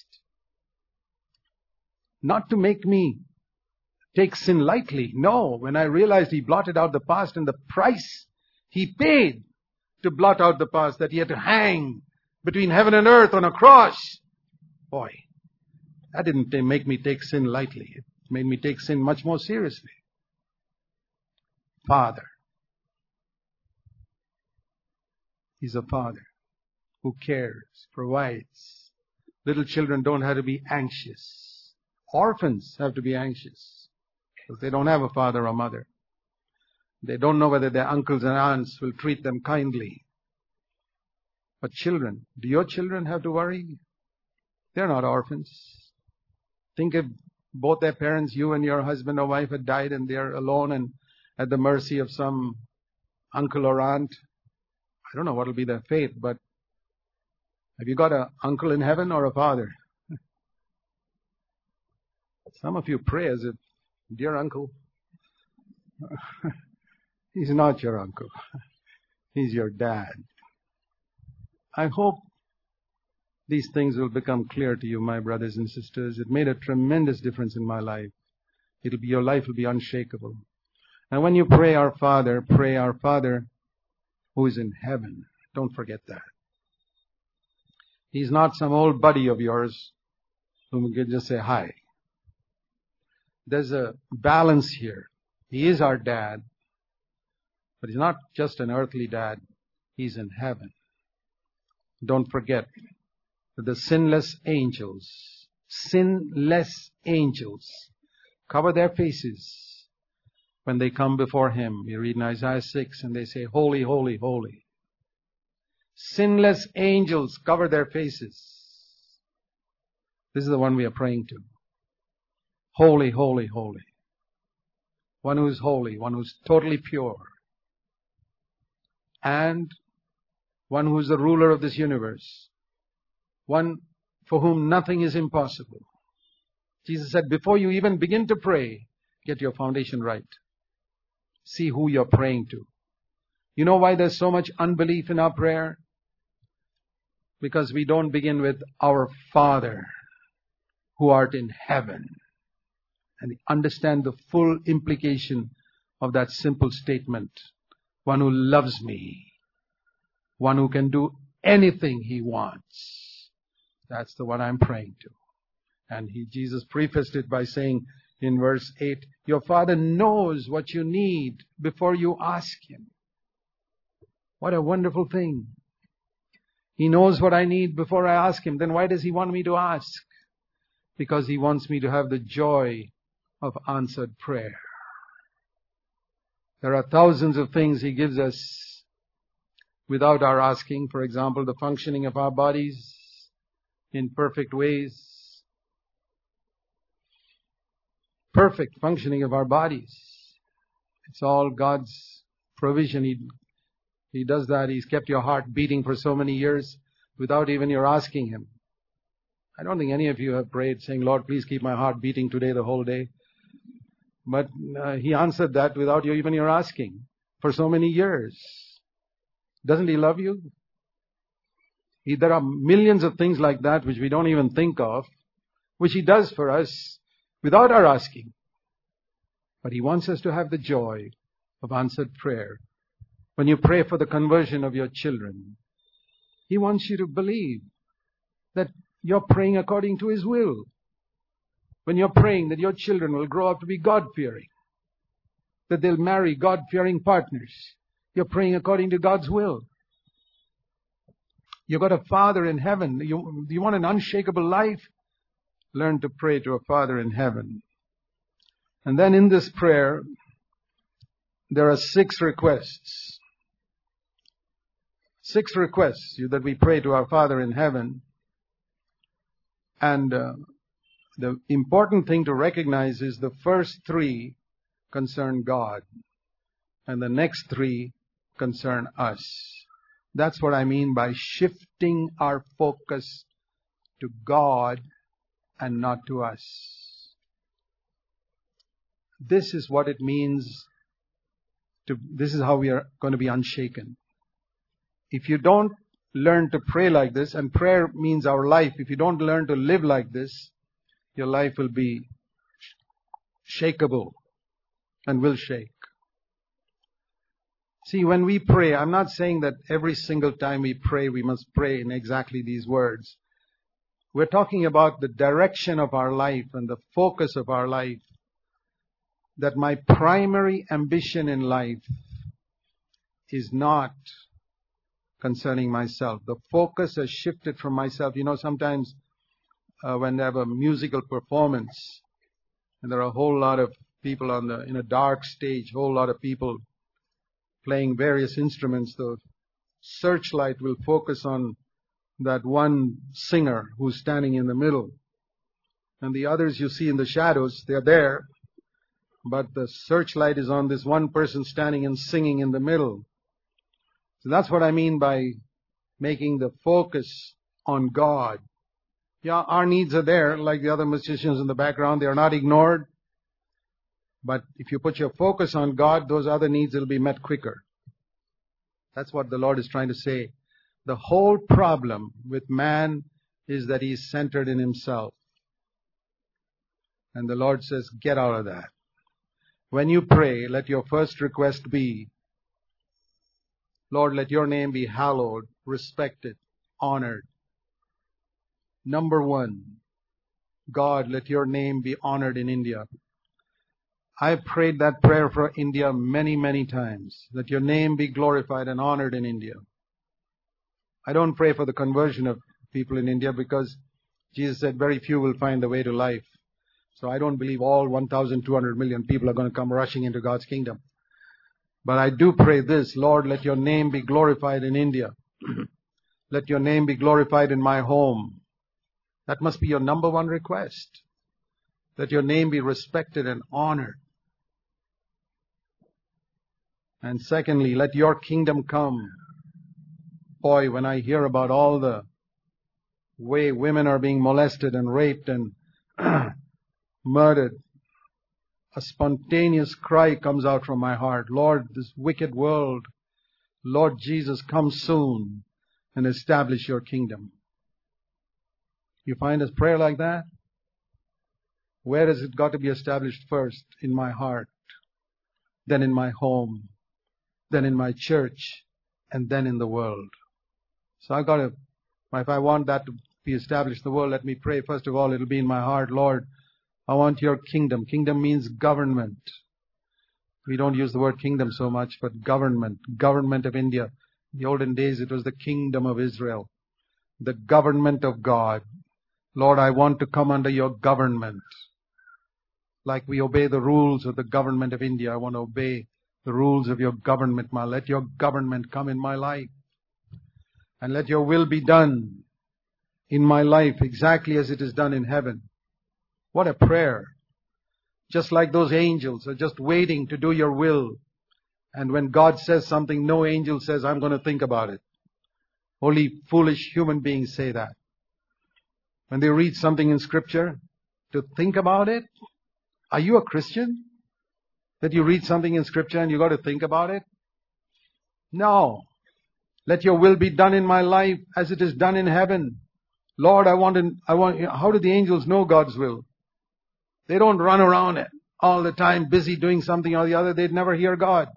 Not to make me take sin lightly. No, when I realized He blotted out the past and the price He paid to blot out the past, that He had to hang between heaven and earth on a cross. Boy, that didn't make me take sin lightly. It made me take sin much more seriously. Father. He's a Father who cares, provides. Little children don't have to be anxious. Orphans have to be anxious because they don't have a father or mother. They don't know whether their uncles and aunts will treat them kindly. But children, do your children have to worry? They're not orphans. Think if both their parents, you and your husband or wife, had died and they're alone and at the mercy of some uncle or aunt. I don't know what will be their fate, but Have you got an uncle in heaven or a father? Some of you pray as if, dear uncle, he's not your uncle. He's your dad. I hope these things will become clear to you, my brothers and sisters. It made a tremendous difference in my life. It'll be, your life will be unshakable. And when you pray our Father, pray our Father who is in heaven. Don't forget that. He's not some old buddy of yours whom you can just say hi. There's a balance here. He is our dad, but he's not just an earthly dad. He's in heaven. Don't forget that the sinless angels, sinless angels, cover their faces when they come before Him. You read in Isaiah six and they say, holy, holy, holy. Sinless angels cover their faces. This is the one we are praying to. Holy, holy, holy. One who is holy, one who is totally pure. And one who is the ruler of this universe. One for whom nothing is impossible. Jesus said, before you even begin to pray, get your foundation right. See who you're praying to. You know why there's so much unbelief in our prayer? Because we don't begin with our Father who art in heaven. And understand the full implication of that simple statement. One who loves me. One who can do anything He wants. That's the one I'm praying to. And he, Jesus prefaced it by saying in verse eight, your Father knows what you need before you ask Him. What a wonderful thing. He knows what I need before I ask Him. Then why does He want me to ask? Because He wants me to have the joy of answered prayer. There are thousands of things He gives us without our asking. For example, the functioning of our bodies in perfect ways. Perfect functioning of our bodies. It's all God's provision. He, he does that. He's kept your heart beating for so many years without even your asking Him. I don't think any of you have prayed saying, Lord, please keep my heart beating today the whole day. But uh, He answered that without you even your asking for so many years. Doesn't He love you? He, there are millions of things like that which we don't even think of, which He does for us without our asking. But He wants us to have the joy of answered prayer. When you pray for the conversion of your children, He wants you to believe that you're praying according to His will. When you're praying that your children will grow up to be God-fearing, that they'll marry God-fearing partners, you're praying according to God's will. You've got a Father in heaven. You, you want an unshakable life? Learn to pray to a Father in heaven. And then in this prayer, there are six requests. Six requests that we pray to our Father in heaven. And uh, the important thing to recognize is the first three concern God. And the next three concern us. That's what I mean by shifting our focus to God and not to us. This is what it means to, this is how we are going to be unshaken. If you don't learn to pray like this, and prayer means our life, if you don't learn to live like this, your life will be shakeable and will shake. See, when we pray, I'm not saying that every single time we pray, we must pray in exactly these words. We're talking about the direction of our life and the focus of our life. That my primary ambition in life is not concerning myself. The focus has shifted from myself. You know, sometimes uh, when they have a musical performance, and there are a whole lot of people on the in a dark stage, a whole lot of people playing various instruments, the searchlight will focus on that one singer who's standing in the middle. And the others you see in the shadows, they're there, but the searchlight is on this one person standing and singing in the middle. So that's what I mean by making the focus on God. Yeah, our needs are there, like the other musicians in the background. They are not ignored. But if you put your focus on God, those other needs will be met quicker. That's what the Lord is trying to say. The whole problem with man is that he is centered in himself. And the Lord says, get out of that. When you pray, let your first request be, Lord, let your name be hallowed, respected, honored. Number one, God, let your name be honored in India. I prayed that prayer for India many, many times. Let your name be glorified and honored in India. I don't pray for the conversion of people in India because Jesus said very few will find the way to life. So I don't believe all one thousand two hundred million people are going to come rushing into God's kingdom. But I do pray this, Lord, let your name be glorified in India. Let your name be glorified in my home. That must be your number one request. Let your name be respected and honored. And secondly, let your kingdom come. Boy, when I hear about all the way women are being molested and raped and murdered, a spontaneous cry comes out from my heart. Lord, this wicked world, Lord Jesus, come soon and establish your kingdom. You find a prayer like that? Where has it got to be established first? In my heart, then in my home, then in my church, and then in the world. So I've got to, if I want that to be established in the world, let me pray. First of all, it'll be in my heart, Lord, I want your kingdom. Kingdom means government. We don't use the word kingdom so much, but government. Government of India. In the olden days, it was the kingdom of Israel. The government of God. Lord, I want to come under your government. Like we obey the rules of the government of India, I want to obey the rules of your government. Let your government come in my life. And let your will be done in my life exactly as it is done in heaven. What a prayer. Just like those angels are just waiting to do your will. And when God says something, no angel says, I'm going to think about it. Only foolish human beings say that. When they read something in Scripture, to think about it. Are you a Christian? That you read something in Scripture and you got to think about it? No. Let your will be done in my life as it is done in heaven. Lord, I want to, I want, how do the angels know God's will? They don't run around all the time busy doing something or the other. They'd never hear God.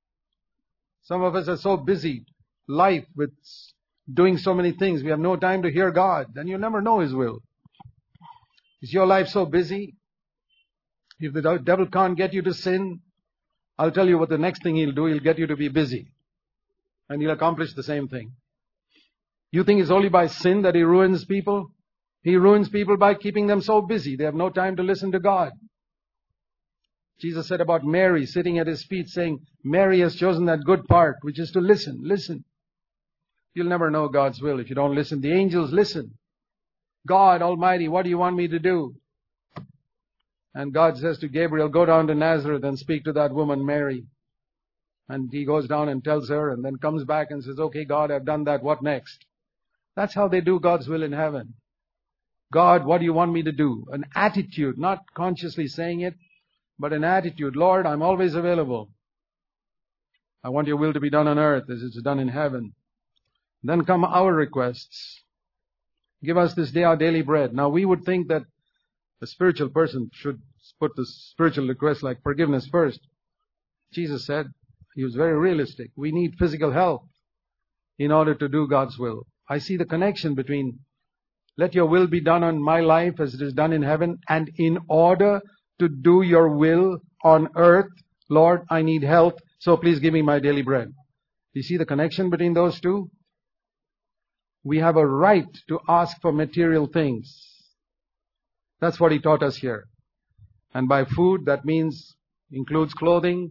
Some of us are so busy, life with doing so many things. We have no time to hear God. Then you'll never know His will. Is your life so busy? If the devil can't get you to sin, I'll tell you what the next thing he'll do. He'll get you to be busy. And he'll accomplish the same thing. You think it's only by sin that he ruins people? He ruins people by keeping them so busy. They have no time to listen to God. Jesus said about Mary sitting at his feet saying, Mary has chosen that good part, which is to listen. Listen. You'll never know God's will if you don't listen. The angels listen. God Almighty, what do you want me to do? And God says to Gabriel, go down to Nazareth and speak to that woman Mary. And he goes down and tells her and then comes back and says, okay, God, I've done that. What next? That's how they do God's will in heaven. God, what do you want me to do? An attitude, not consciously saying it, but an attitude. Lord, I'm always available. I want your will to be done on earth as it's done in heaven. Then come our requests. Give us this day our daily bread. Now we would think that a spiritual person should put the spiritual request like forgiveness first. Jesus said, he was very realistic. We need physical health in order to do God's will. I see the connection between let your will be done on my life as it is done in heaven, and in order to do your will on earth, Lord, I need health, so please give me my daily bread. Do you see the connection between those two? We have a right to ask for material things. That's what he taught us here. And by food, that means, includes clothing,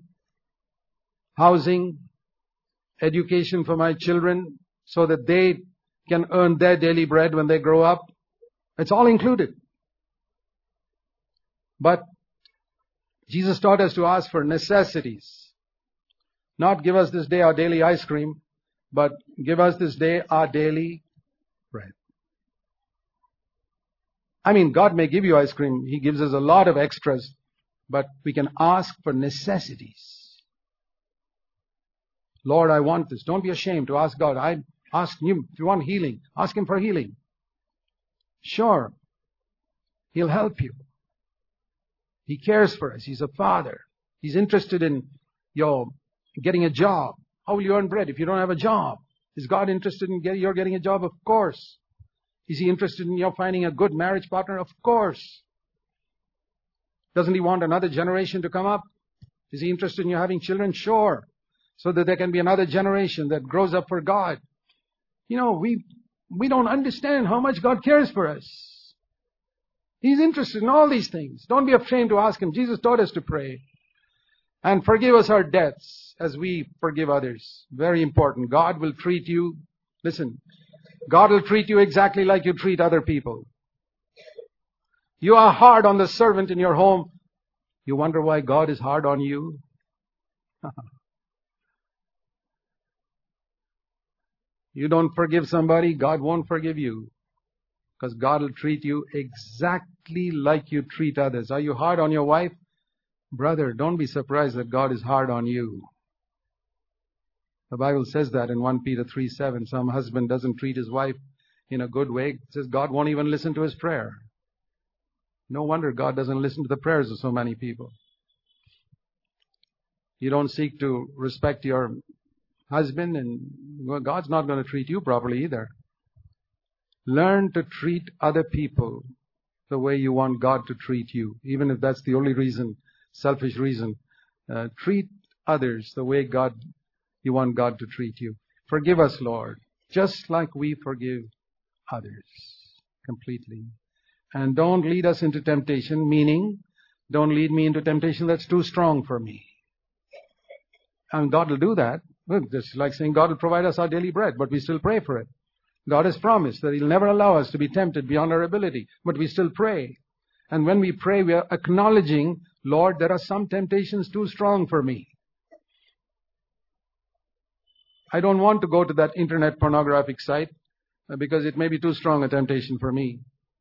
housing, education for my children, so that they can earn their daily bread when they grow up. It's all included. But Jesus taught us to ask for necessities. Not give us this day our daily ice cream, but give us this day our daily bread. I mean, God may give you ice cream. He gives us a lot of extras, but we can ask for necessities. Lord, I want this. Don't be ashamed to ask God. I ask you, if you want healing, ask Him for healing. Sure, He'll help you. He cares for us. He's a Father. He's interested in your getting a job. How will you earn bread if you don't have a job? Is God interested in getting, your getting a job? Of course. Is He interested in your finding a good marriage partner? Of course. Doesn't He want another generation to come up? Is He interested in you having children? Sure. So that there can be another generation that grows up for God. You know, we we don't understand how much God cares for us. He's interested in all these things. Don't be ashamed to ask Him. Jesus taught us to pray. And forgive us our debts as we forgive others. Very important. God will treat you, listen, God will treat you exactly like you treat other people. You are hard on the servant in your home. You wonder why God is hard on you? You don't forgive somebody, God won't forgive you. Because God will treat you exactly like you treat others. Are you hard on your wife? Brother, don't be surprised that God is hard on you. The Bible says that in First Peter three seven. Some husband doesn't treat his wife in a good way. It says God won't even listen to his prayer. No wonder God doesn't listen to the prayers of so many people. You don't seek to respect your husband, and well, God's not going to treat you properly either. Learn to treat other people the way you want God to treat you, even if that's the only reason, selfish reason. Uh, treat others the way God, you want God to treat you. Forgive us, Lord, just like we forgive others completely. And don't lead us into temptation, meaning don't lead me into temptation that's too strong for me. And God will do that. Well, just like saying God will provide us our daily bread, but we still pray for it. God has promised that He'll never allow us to be tempted beyond our ability, but we still pray. And when we pray, we are acknowledging, Lord, there are some temptations too strong for me. I don't want to go to that internet pornographic site because it may be too strong a temptation for me.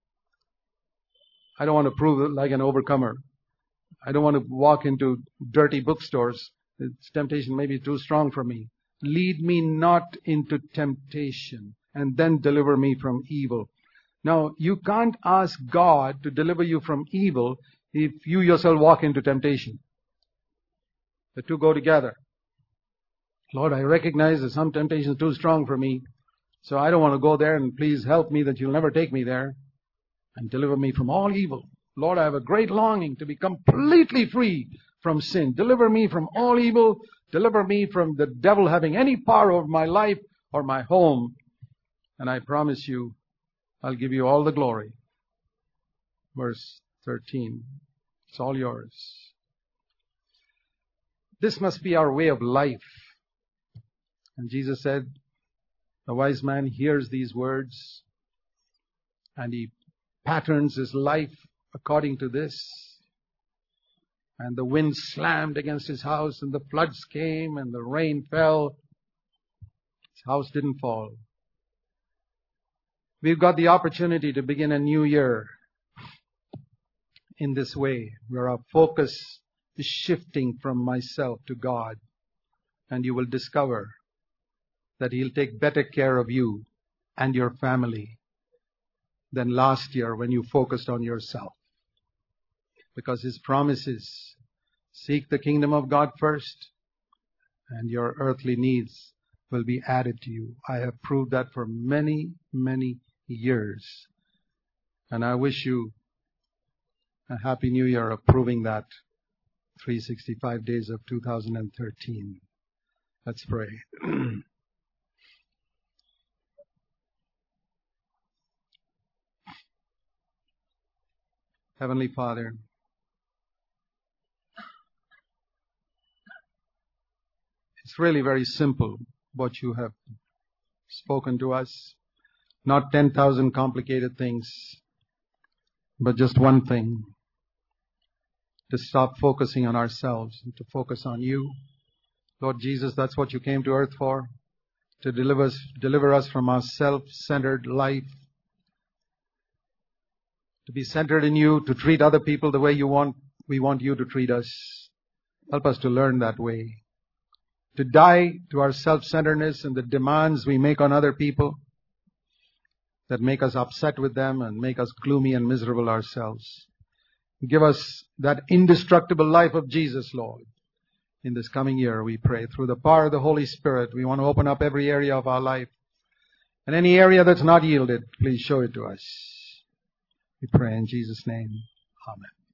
I don't want to prove like an overcomer. I don't want to walk into dirty bookstores. Its temptation may be too strong for me. Lead me not into temptation, and then deliver me from evil. Now, you can't ask God to deliver you from evil if you yourself walk into temptation. The two go together. Lord, I recognize that some temptation is too strong for me, so I don't want to go there, and please help me that you'll never take me there, and deliver me from all evil. Lord, I have a great longing to be completely free from sin. Deliver me from all evil. Deliver me from the devil having any power over my life or my home. And I promise you, I'll give you all the glory. Verse thirteen. It's all yours. This must be our way of life. And Jesus said, the wise man hears these words and he patterns his life according to this. And the wind slammed against his house, and the floods came, and the rain fell. His house didn't fall. We've got the opportunity to begin a new year in this way, where our focus is shifting from myself to God. And you will discover that He'll take better care of you and your family than last year when you focused on yourself. Because His promise is, seek the kingdom of God first, and your earthly needs will be added to you. I have proved that for many, many years. And I wish you a happy new year of proving that three hundred sixty-five days of two thousand thirteen. Let's pray. Heavenly Father, it's really very simple what you have spoken to us. Not ten thousand complicated things, but just one thing. To stop focusing on ourselves and to focus on you. Lord Jesus, that's what you came to earth for. To deliver us, deliver us from our self-centered life. to be centered in you, to treat other people the way you want, we want you to treat us. Help us to learn that way. To die to our self-centeredness and the demands we make on other people that make us upset with them and make us gloomy and miserable ourselves. Give us that indestructible life of Jesus, Lord. In this coming year, we pray. Through the power of the Holy Spirit, we want to open up every area of our life. And any area that's not yielded, please show it to us. We pray in Jesus' name. Amen.